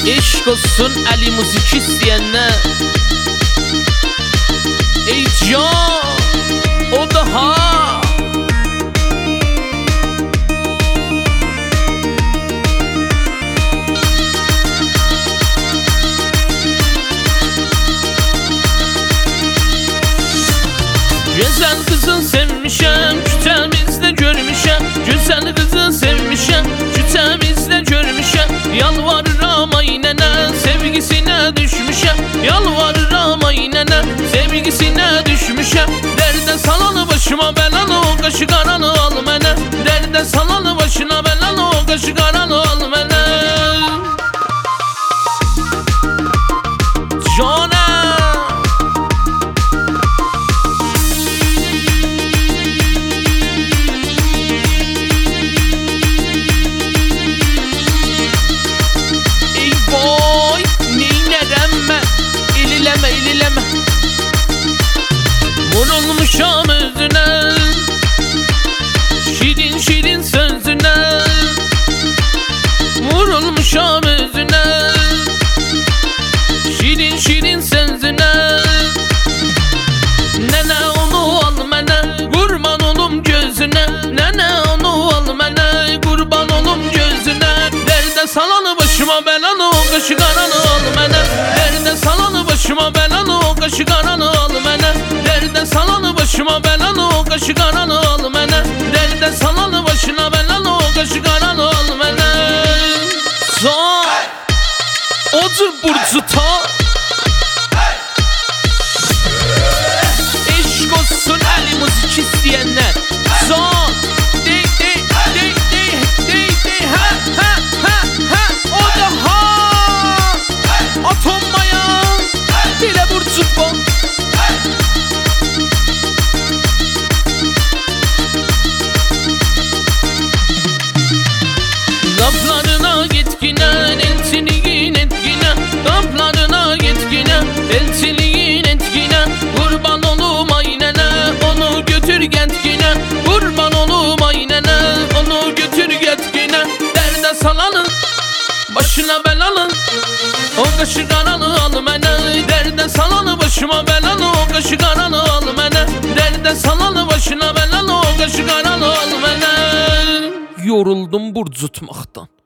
Eşk olsun Ali müzik isteyenler. Ey can, o daha. Güzel kızın sevmişem, kütemizde görmüşem. Güzel kızın sevmişem, kütemizde görmüşem. Yalvarırım aynene, sevgisine düşmüşem. Yalvarırım aynene, sevgisine düşmüşem. Derde salanı başıma belalı, o kaşı karanı al mene. Derde salanı başına belalı, o kaşı karanı al mene. Canım ilileme vurulmuşam özüne, şirin şirin sözüne. Vurulmuşam özüne, şirin şirin sözüne. Nene onu al mene, kurban olum gözüne. Nene onu al mene, kurban olum gözüne. Derde salanı başıma belalı, o kaşı karanı al mene. Derde salanı başıma belalı, o kaşı karanı al mene. Derde salanı başıma belalı, o kaşı karanı al mene. Derde salanı başına belalı, o kaşı karanı al mene. Son odur burcu ta. Eşk olsun Ali müzik isteyenler. Son dey dey dey dey dey dey ha ha ha ha. O daha atonmaya bile burcu bu. Laflarına gitgine, elçiliğin etkine. Laflarına gitgine, elçiliğin etkine. Kurban olum aynene, onu götür getkine. Kurban olum aynene, onu götür getkine. Derde salanın, başına belalı, o kaşı karanı al mene. Derde salanı başıma belalı, o kaşı karanı al mene. Derde salanı başına belalı, o kaşı karanı al mene. Yoruldum burcutmaktan.